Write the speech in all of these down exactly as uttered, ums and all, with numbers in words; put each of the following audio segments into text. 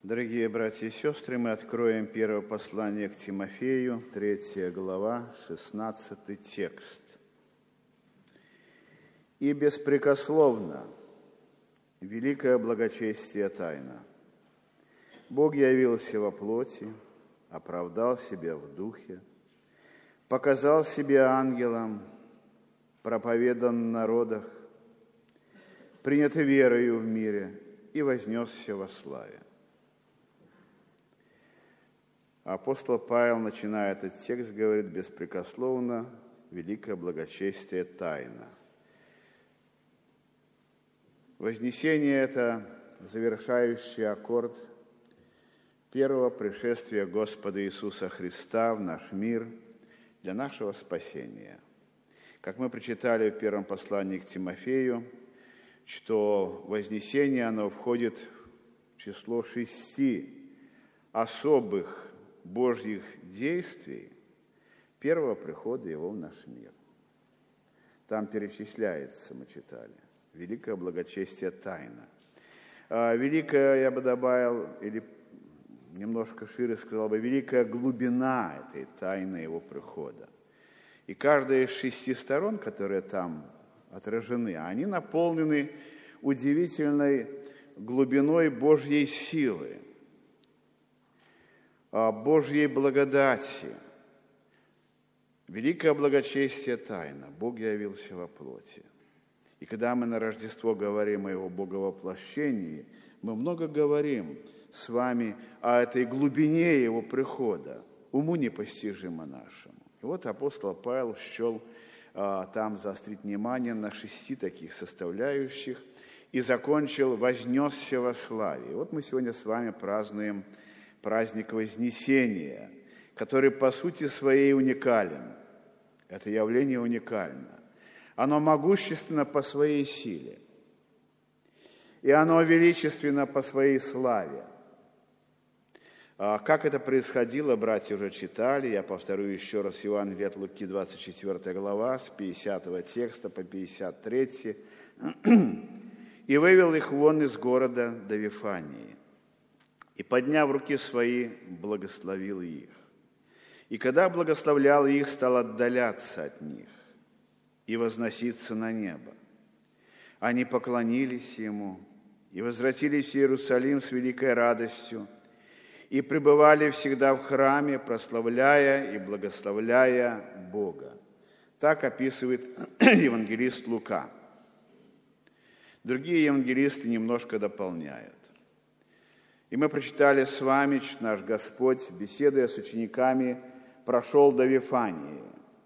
Дорогие братья и сестры, мы откроем первое послание к Тимофею, третья глава, шестнадцатый текст. «И беспрекословно великое благочестие тайна. Бог явился во плоти, оправдал себя в духе, показал себя ангелом, проповедан в народах, принят верою в мире и вознесся во славе». Апостол Павел, начиная этот текст, говорит: беспрекословно великое благочестие тайна. Вознесение – это завершающий аккорд первого пришествия Господа Иисуса Христа в наш мир для нашего спасения. Как мы прочитали в первом послании к Тимофею, что вознесение, оно входит в число шести особых Божьих действий первого прихода Его в наш мир. Там перечисляется, мы читали, великое благочестие тайна. Великая, я бы добавил, или немножко шире сказал бы, великая глубина этой тайны Его прихода. И каждая из шести сторон, которые там отражены, они наполнены удивительной глубиной Божьей силы, Божьей благодати. Великое благочестие тайна. Бог явился во плоти. И когда мы на Рождество говорим о Его боговоплощении, мы много говорим с вами о этой глубине Его прихода, уму непостижимо нашему. И вот апостол Павел счел а, там заострить внимание на шести таких составляющих и закончил «вознесся во славе». И вот мы сегодня с вами празднуем праздник Вознесения, который по сути своей уникален. Это явление уникально. Оно могущественно по своей силе. И оно величественно по своей славе. Как это происходило, братья уже читали. Я повторю еще раз Евангелие от Луки, двадцать четвёртая глава, с пятидесятого текста по пятьдесят третий. «И вывел их вон из города до Вифании. И, подняв руки свои, благословил их. И когда благословлял их, стал отдаляться от них и возноситься на небо. Они поклонились Ему и возвратились в Иерусалим с великой радостью и пребывали всегда в храме, прославляя и благословляя Бога». Так описывает евангелист Лука. Другие евангелисты немножко дополняют. И мы прочитали с вами, что наш Господь, беседуя с учениками, прошел до Вифании.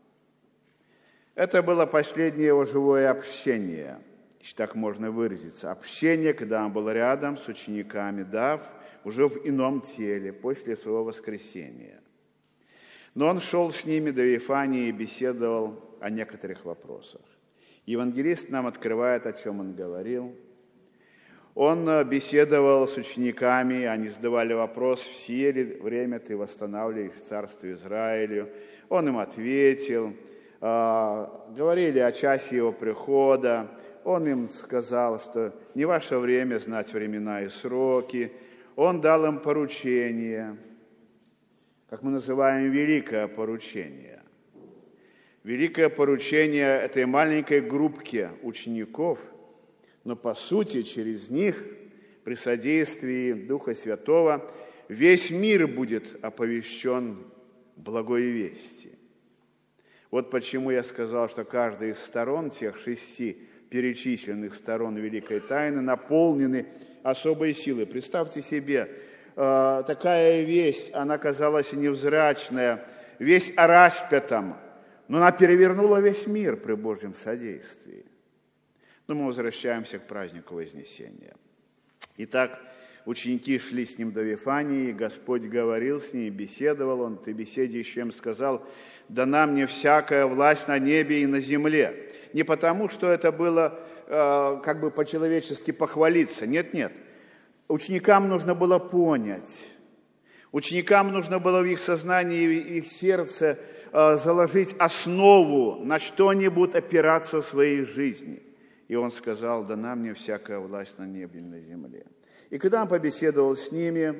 Это было последнее его живое общение, если так можно выразиться. Общение, когда он был рядом с учениками, да, уже в ином теле, после своего воскресения. Но он шел с ними до Вифании и беседовал о некоторых вопросах. Евангелист нам открывает, о чем он говорил. Он беседовал с учениками, они задавали вопрос, все ли время ты восстанавливаешь царство Израилю. Он им ответил, говорили о часе его прихода. Он им сказал, что не ваше время знать времена и сроки. Он дал им поручение, как мы называем, великое поручение. Великое поручение этой маленькой группке учеников, но по сути через них, при содействии Духа Святого, весь мир будет оповещен благой вести. Вот почему я сказал, что каждая из сторон, тех шести перечисленных сторон Великой Тайны, наполнены особой силой. Представьте себе, такая весть, она казалась невзрачная, весть о распятом, но она перевернула весь мир при Божьем содействии. Но мы возвращаемся к празднику Вознесения. Итак, ученики шли с ним до Вифании, и Господь говорил с ними, беседовал. Он в этой беседе еще им сказал: «Дана мне всякая власть на небе и на земле». Не потому, что это было э, как бы по-человечески похвалиться. Нет-нет. Ученикам нужно было понять. Ученикам нужно было в их сознании и в их сердце э, заложить основу, на что-нибудь опираться в своей жизни. И он сказал: «Дана мне всякая власть на небе и на земле». И когда он побеседовал с ними,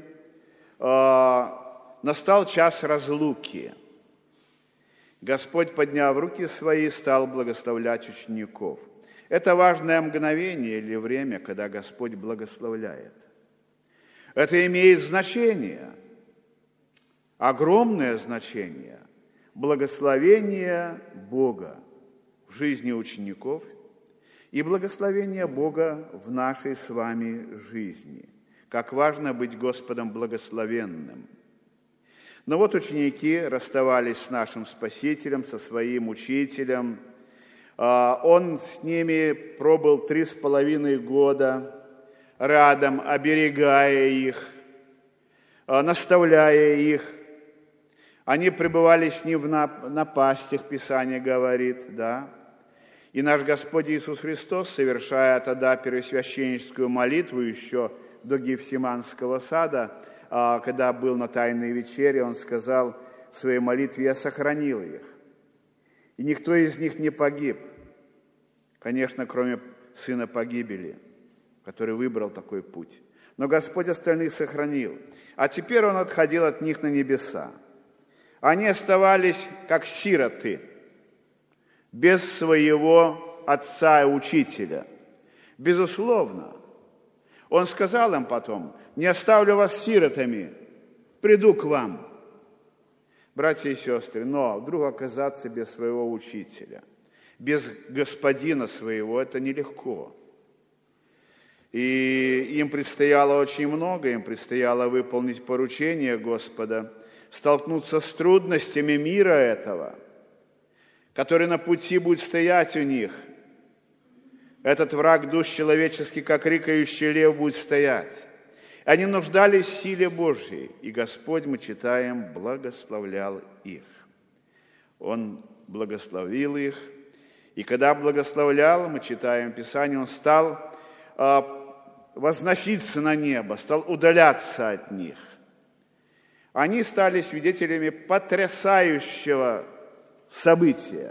настал час разлуки. Господь, подняв руки свои, стал благословлять учеников. Это важное мгновение или время, когда Господь благословляет. Это имеет значение, огромное значение, благословение Бога в жизни учеников и благословение Бога в нашей с вами жизни. Как важно быть Господом благословенным. Но вот ученики расставались с нашим Спасителем, со своим учителем. Он с ними пробыл три с половиной года рядом, оберегая их, наставляя их. Они пребывали с ним в напастях, Писание говорит, да. И наш Господь Иисус Христос, совершая тогда первосвященническую молитву еще до Гефсиманского сада, когда был на Тайной вечере, Он сказал в своей молитве: «Я сохранил их, и никто из них не погиб». Конечно, кроме сына погибели, который выбрал такой путь. Но Господь остальных сохранил. А теперь Он отходил от них на небеса. Они оставались как сироты, без своего отца и учителя. Безусловно. Он сказал им потом: «Не оставлю вас сиротами, приду к вам». Братья и сестры, но вдруг оказаться без своего учителя, без господина своего, это нелегко. И им предстояло очень много, им предстояло выполнить поручение Господа, столкнуться с трудностями мира этого, который на пути будет стоять у них. Этот враг душ человеческих, как рыкающий лев, будет стоять. Они нуждались в силе Божьей, и Господь, мы читаем, благословлял их. Он благословил их, и когда благословлял, мы читаем в Писании, Он стал э, возноситься на небо, стал удаляться от них. Они стали свидетелями потрясающего события,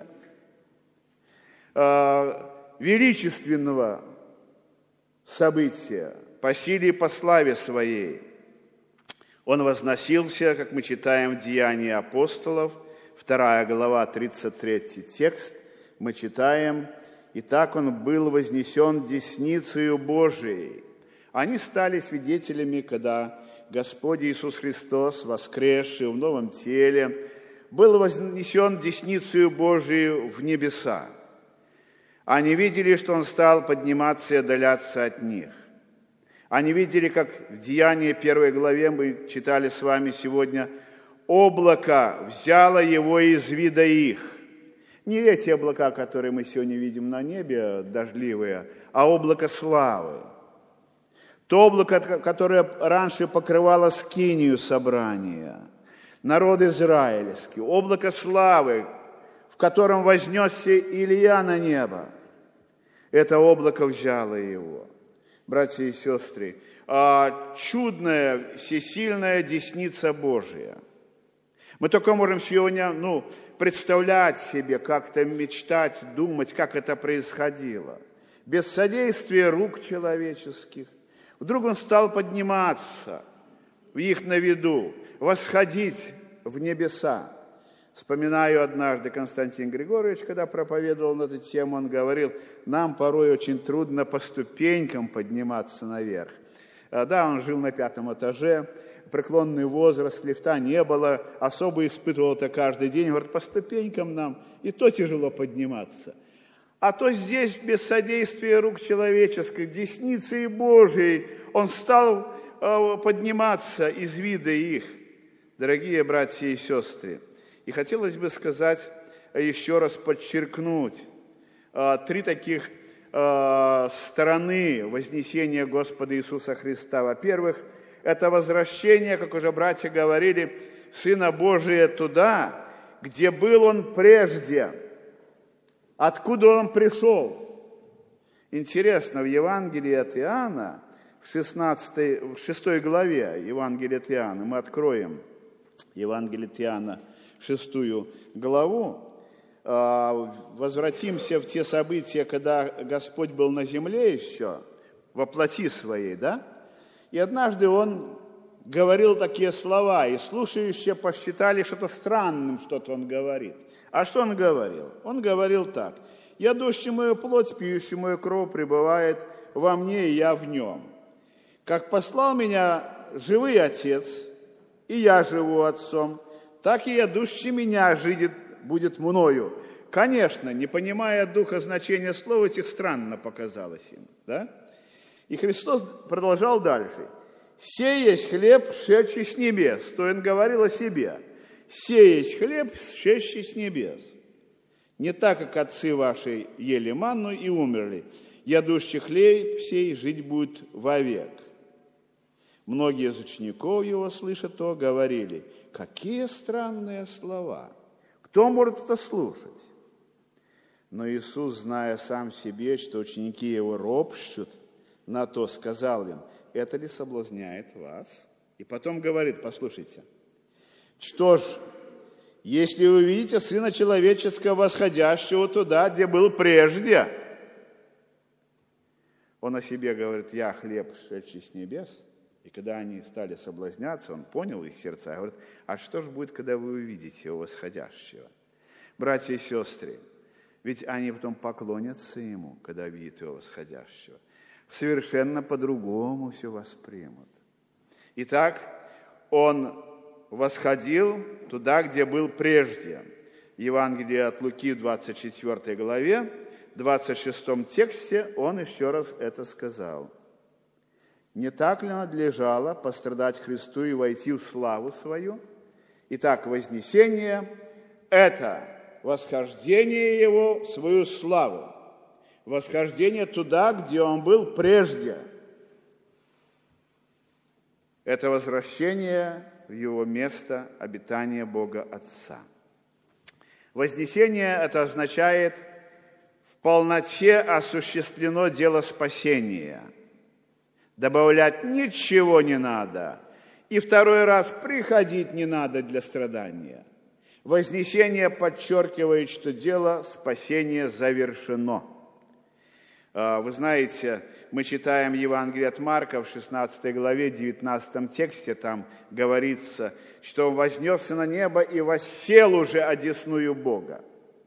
э, величественного события по силе и по славе своей. Он возносился, как мы читаем в Деянии апостолов, вторая глава, тридцать третий текст, мы читаем: «И так Он был вознесен десницею Божией». Они стали свидетелями, когда Господь Иисус Христос, воскресший в новом теле, был вознесен десницею Божией в небеса. Они видели, что Он стал подниматься и отдаляться от них. Они видели, как в Деянии первой главе мы читали с вами сегодня, облако взяло Его из вида их. Не эти облака, которые мы сегодня видим на небе, дождливые, а облако славы. То облако, которое раньше покрывало скинию собрания, народ израильский, облако славы, в котором вознесся Илия на небо. Это облако взяло его. Братья и сестры, чудная, всесильная десница Божия. Мы только можем сегодня, ну, представлять себе, как-то мечтать, думать, как это происходило. Без содействия рук человеческих. Вдруг Он стал подниматься в их на виду, восходить в небеса. Вспоминаю однажды Константин Григорьевич, когда проповедовал на эту тему, он говорил: нам порой очень трудно по ступенькам подниматься наверх. Да, он жил на пятом этаже, преклонный возраст, лифта не было, особо испытывал это каждый день. Говорит, по ступенькам нам и то тяжело подниматься. А то здесь без содействия рук человеческих, десницы Божией, Он стал подниматься из вида их. Дорогие братья и сестры, и хотелось бы сказать, еще раз подчеркнуть, три таких стороны вознесения Господа Иисуса Христа. Во-первых, это возвращение, как уже братья говорили, Сына Божия туда, где был Он прежде, откуда Он пришел. Интересно, в Евангелии от Иоанна, в, шестнадцатой, в шестой главе Евангелия от Иоанна, мы откроем Евангелие от Иоанна, шестую главу, возвратимся в те события, когда Господь был на земле еще, во плоти своей, да? И однажды он говорил такие слова, и слушающие посчитали что-то странным, что-то он говорит. А что он говорил? Он говорил так: «Ядущий мою плоть, пьющий мою кровь пребывает во мне, и я в нем. Как послал меня живый Отец, и я живу Отцом, так и ядущий меня жидет, будет мною». Конечно, не понимая духа значения слов этих, странно показалось им. Да? И Христос продолжал дальше. «Сей есть хлеб, шедший с небес». То он говорил о себе. «Сей есть хлеб, шедший с небес. Не так, как отцы ваши ели манну и умерли. Ядущий хлеб сей жить будет вовек». Многие из учеников его, слыша то, говорили: «Какие странные слова! Кто может это слушать?» Но Иисус, зная сам себе, что ученики его ропщут, на то сказал им: «Это ли соблазняет вас?» И потом говорит, послушайте: «Что ж, если увидите Сына Человеческого, восходящего туда, где был прежде». Он о себе говорит: «Я хлеб, шедший с небес». И когда они стали соблазняться, он понял их сердца, и говорит: «А что же будет, когда вы увидите его восходящего?» Братья и сестры, ведь они потом поклонятся ему, когда видят его восходящего. Совершенно по-другому все воспримут. Итак, он восходил туда, где был прежде. Евангелие от Луки в двадцать четвёртой главе, в двадцать шестом тексте он еще раз это сказал. «Не так ли надлежало пострадать Христу и войти в славу свою? Итак, вознесение – это восхождение его в свою славу, восхождение туда, где он был прежде. Это возвращение в его место обитания Бога Отца. Вознесение – это означает: в полноте осуществлено дело спасения. Добавлять ничего не надо, и второй раз приходить не надо для страдания. Вознесение подчеркивает, что дело спасения завершено. Вы знаете, мы читаем Евангелие от Марка в шестнадцатой главе, девятнадцатом тексте, там говорится, что он вознесся на небо и воссел уже одесную Бога.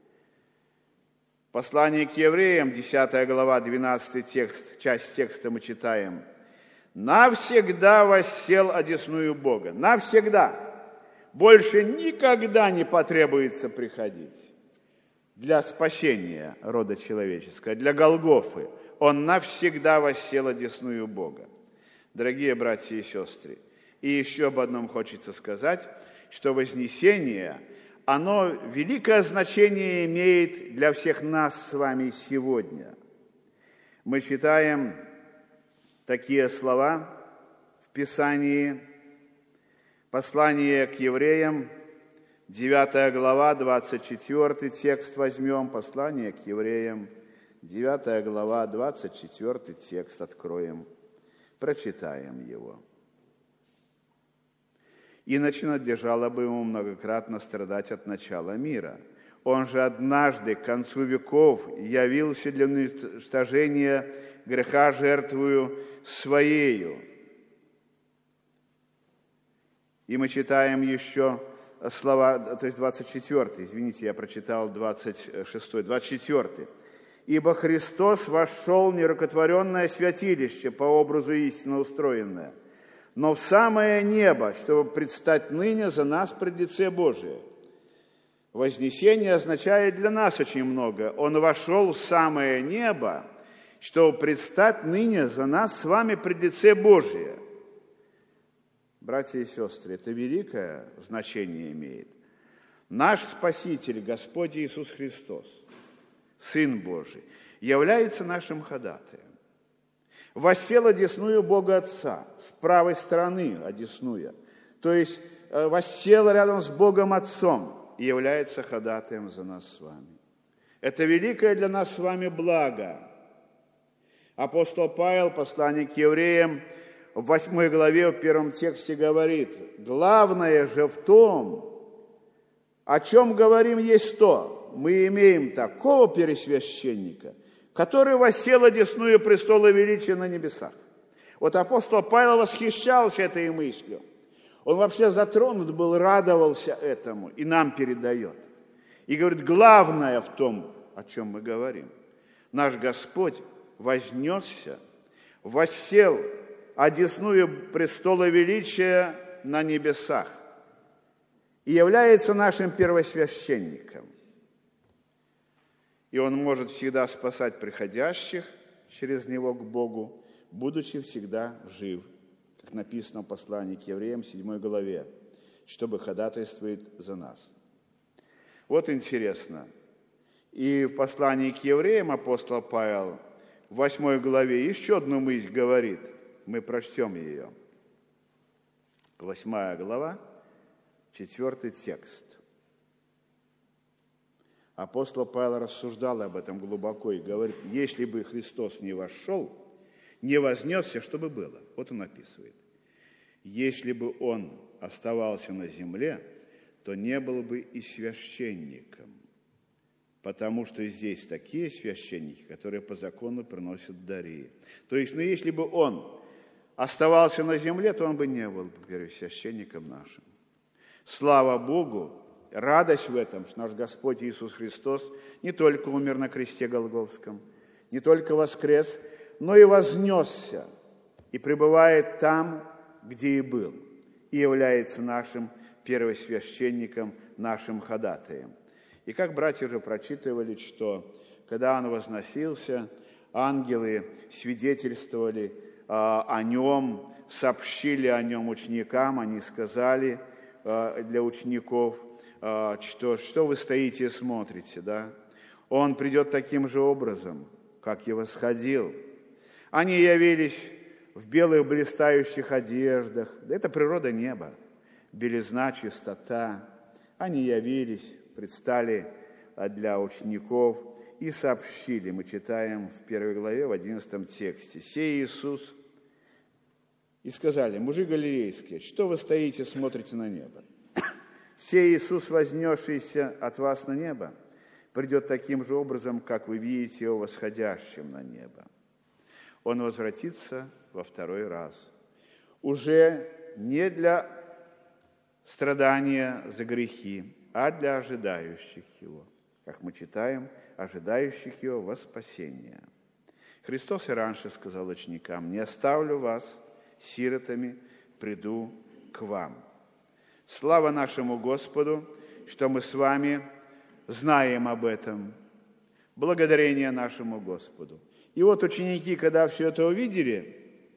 Послание к евреям, десятая глава, двенадцатый текст, часть текста мы читаем: «Навсегда воссел одесную Бога». Навсегда. Больше никогда не потребуется приходить для спасения рода человеческого, для Голгофы. Он навсегда воссел одесную Бога. Дорогие братья и сестры, и еще об одном хочется сказать, что вознесение, оно великое значение имеет для всех нас с вами сегодня. Мы читаем такие слова в Писании. Послание к евреям, девятая глава, двадцать четвёртый текст возьмем. Послание к евреям, девятая глава, двадцать четвёртый текст откроем, прочитаем его. «Иначе надлежало бы ему многократно страдать от начала мира. Он же однажды к концу веков явился для уничтожения греха жертвою своею». И мы читаем еще слова, то есть двадцать четвёртый, извините, я прочитал двадцать шестой, двадцать четвёртый. «Ибо Христос вошел в нерукотворенное святилище, по образу истинно устроенное, но в самое небо, чтобы предстать ныне за нас пред лице Божие». Вознесение означает для нас очень много. Он вошел в самое небо, чтобы предстать ныне за нас с вами пред лице Божие. Братья и сестры, это великое значение имеет. Наш Спаситель, Господь Иисус Христос, Сын Божий, является нашим ходатаем. Воссел одесную Бога Отца, с правой стороны одесную, то есть воссел рядом с Богом Отцом и является ходатаем за нас с вами. Это великое для нас с вами благо. Апостол Павел, послание к евреям, в восьмой главе, в первом тексте говорит: «Главное же в том, о чем говорим, есть то, мы имеем такого первосвященника, который воссел одесную престола величия на небесах». Вот апостол Павел восхищался этой мыслью. Он вообще затронут был, радовался этому и нам передает. И говорит, главное в том, о чем мы говорим. Наш Господь вознесся, воссел одесную престола величия на небесах и является нашим первосвященником. И Он может всегда спасать приходящих через Него к Богу, будучи всегда жив, как написано в послании к евреям, седьмой главе, чтобы ходатайствовать за нас. Вот интересно. И в послании к евреям апостол Павел в восьмой главе еще одну мысль говорит. Мы прочтем ее. Восьмая глава, четвертый текст. Апостол Павел рассуждал об этом глубоко и говорит, если бы Христос не вошел, не вознесся, что бы было? Вот он описывает. Если бы Он оставался на земле, то не был бы и священником, потому что здесь такие священники, которые по закону приносят дары. То есть, ну, если бы Он оставался на земле, то Он бы не был бы первосвященником нашим. Слава Богу, радость в этом, что наш Господь Иисус Христос не только умер на кресте Голгофском, не только воскрес, но и вознесся, и пребывает там, где и был, и является нашим первосвященником, нашим ходатаем. И как братья уже прочитывали, что когда Он возносился, ангелы свидетельствовали а, о Нем, сообщили о Нем ученикам, они сказали а, для учеников, а, что, что вы стоите и смотрите, да? Он придет таким же образом, как и восходил. Они явились в белых блистающих одеждах. Это природа неба, белизна, чистота. Они явились, предстали для учеников и сообщили. Мы читаем в первой главе, в одиннадцатом тексте. «Сей Иисус». И сказали, мужи галилейские, что вы стоите, смотрите на небо? «Сей Иисус, вознесшийся от вас на небо, придет таким же образом, как вы видите Его восходящим на небо. Он возвратится во второй раз. Уже не для страдания за грехи, а для ожидающих Его, как мы читаем, ожидающих Его во спасение. Христос и раньше сказал ученикам, не оставлю вас сиротами, приду к вам. Слава нашему Господу, что мы с вами знаем об этом. Благодарение нашему Господу. И вот ученики, когда все это увидели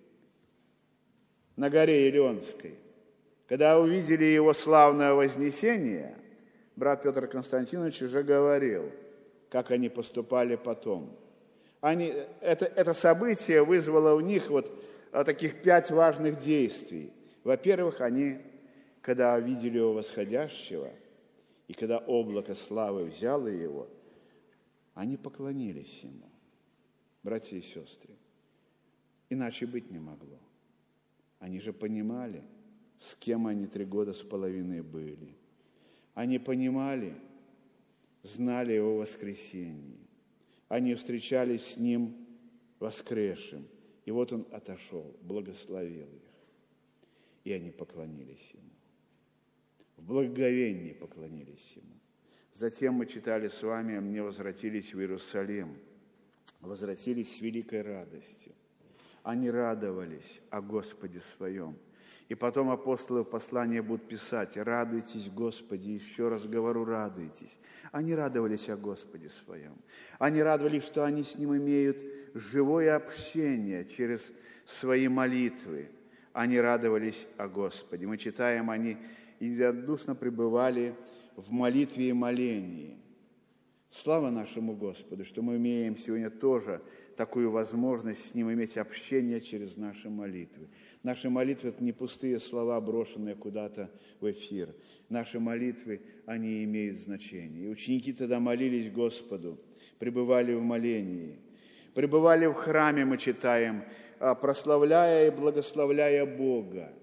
на горе Илионской, когда увидели Его славное вознесение, брат Петр Константинович уже говорил, как они поступали потом. Они, это, это событие вызвало у них вот таких пять важных действий. Во-первых, они, когда видели Его восходящего, и когда облако славы взяло Его, они поклонились Ему. Братья и сестры, иначе быть не могло. Они же понимали, с кем они три года с половиной были. Они понимали, знали Его воскресение. Они встречались с Ним воскресшим. И вот Он отошел, благословил их. И они поклонились Ему. В благоговении поклонились Ему. Затем мы читали с вами, они возвратились в Иерусалим. Возвратились с великой радостью. Они радовались о Господе своем. И потом апостолы в послании будут писать, радуйтесь, Господи, еще раз говорю, радуйтесь. Они радовались о Господе своем. Они радовались, что они с Ним имеют живое общение через свои молитвы. Они радовались о Господе. Мы читаем, они единодушно пребывали в молитве и молении. Слава нашему Господу, что мы имеем сегодня тоже такую возможность с Ним иметь общение через наши молитвы. Наши молитвы – это не пустые слова, брошенные куда-то в эфир. Наши молитвы, они имеют значение. И ученики тогда молились Господу, пребывали в молении. Пребывали в храме, мы читаем, прославляя и благословляя Бога.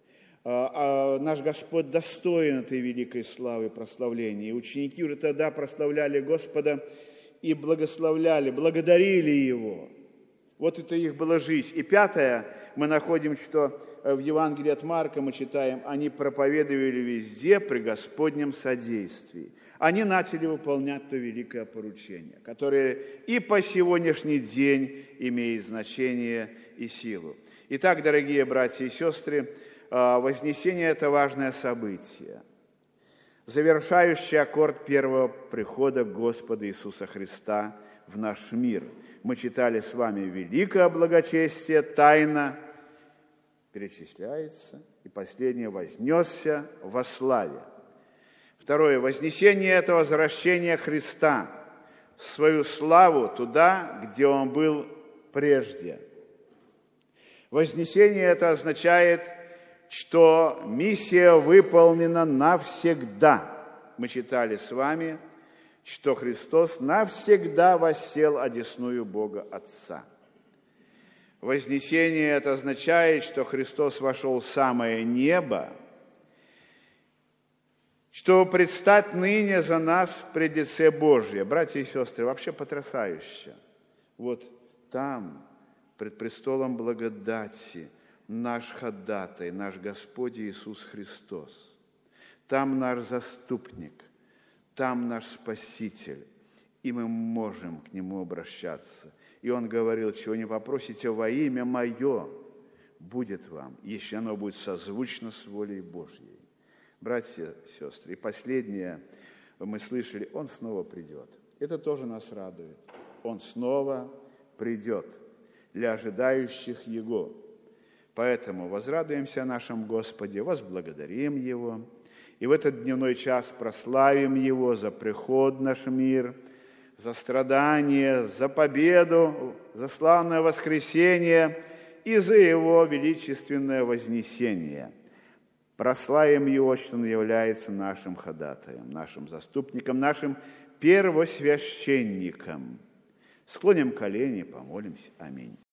А наш Господь достоин этой великой славы прославления. И ученики уже тогда прославляли Господа и благословляли, благодарили Его. Вот это их была жизнь. И пятое, мы находим, что в Евангелии от Марка мы читаем, они проповедовали везде при Господнем содействии. Они начали выполнять то великое поручение, которое и по сегодняшний день имеет значение и силу. Итак, дорогие братья и сестры, вознесение – это важное событие, завершающий аккорд первого прихода Господа Иисуса Христа в наш мир. Мы читали с вами великое благочестие, тайна перечисляется, и последнее вознесся во славе. Второе, вознесение – это возвращение Христа в свою славу туда, где Он был прежде. Вознесение – это означает, что миссия выполнена навсегда. Мы читали с вами, что Христос навсегда воссел одесную Бога Отца. Вознесение – это означает, что Христос вошел в самое небо, чтобы предстать ныне за нас пред лице Божие. Братья и сестры, вообще потрясающе. Вот там, пред престолом благодати, наш ходатай, наш Господь Иисус Христос. Там наш заступник, там наш Спаситель, и мы можем к Нему обращаться. И Он говорил, чего не попросите во имя Мое, будет вам, если оно будет созвучно с волей Божьей. Братья и сестры, и последнее мы слышали, Он снова придет. Это тоже нас радует. Он снова придет для ожидающих Его. Поэтому возрадуемся о нашем Господе, возблагодарим Его, и в этот дневной час прославим Его за приход в наш мир, за страдания, за победу, за славное воскресение и за Его величественное вознесение. Прославим Его, что Он является нашим ходатаем, нашим заступником, нашим первосвященником. Склоним колени, помолимся. Аминь.